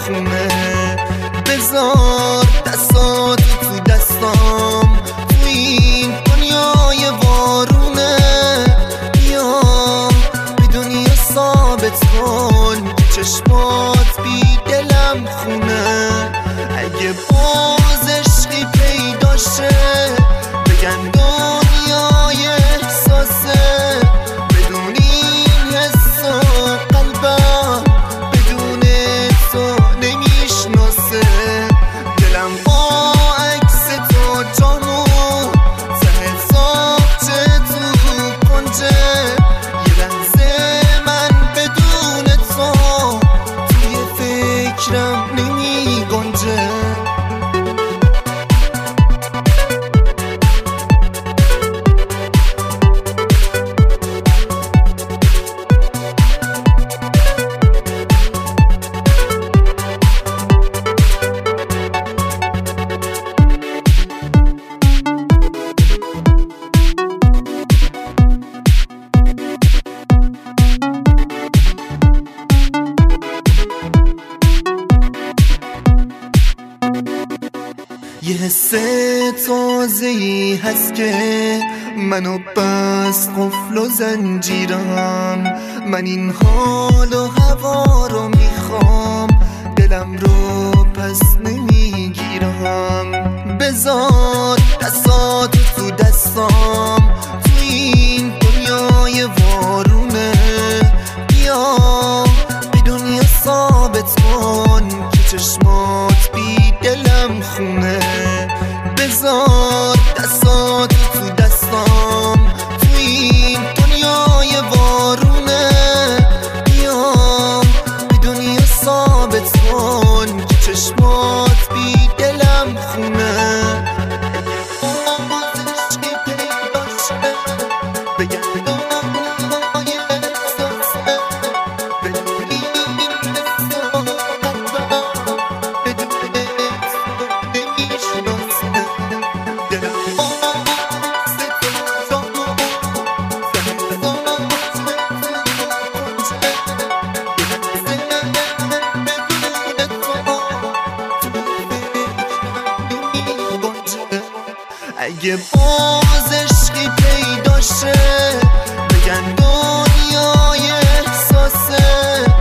خونه. بذار دستاتو تو دستام، تو این دنیای وارونه. بیا به دنیا ثابت کن که چشمات بی دلم خونه. اگه باز عشقی پیدا شه، بگن دنیای احساسه. بدون این حس و قلبم بدون تو نمیشناسه. دلم با عکس تو جامو ته ساخته تو کنجه. یه لحظه من بدون تو توی فکرم نمی گنجه. یه حس تازه‌ای هست که منو بست قفل و زنجیرم. من این حال و هوا رو میخوام، دلم رو پس نمیگیرم. بذار دستاتو تو دستام، تو این دنیای وارونه. بیا به دنیا ثابت کن که چشمات بی دلم خونه. بذار دستاتو تو دستام، تو این دنیای وارونه. بیا به دنیا ثابت کن که چشمات بی دلم خونه. اگه باز عشقی پیدا شه، بگن دنیای احساسه.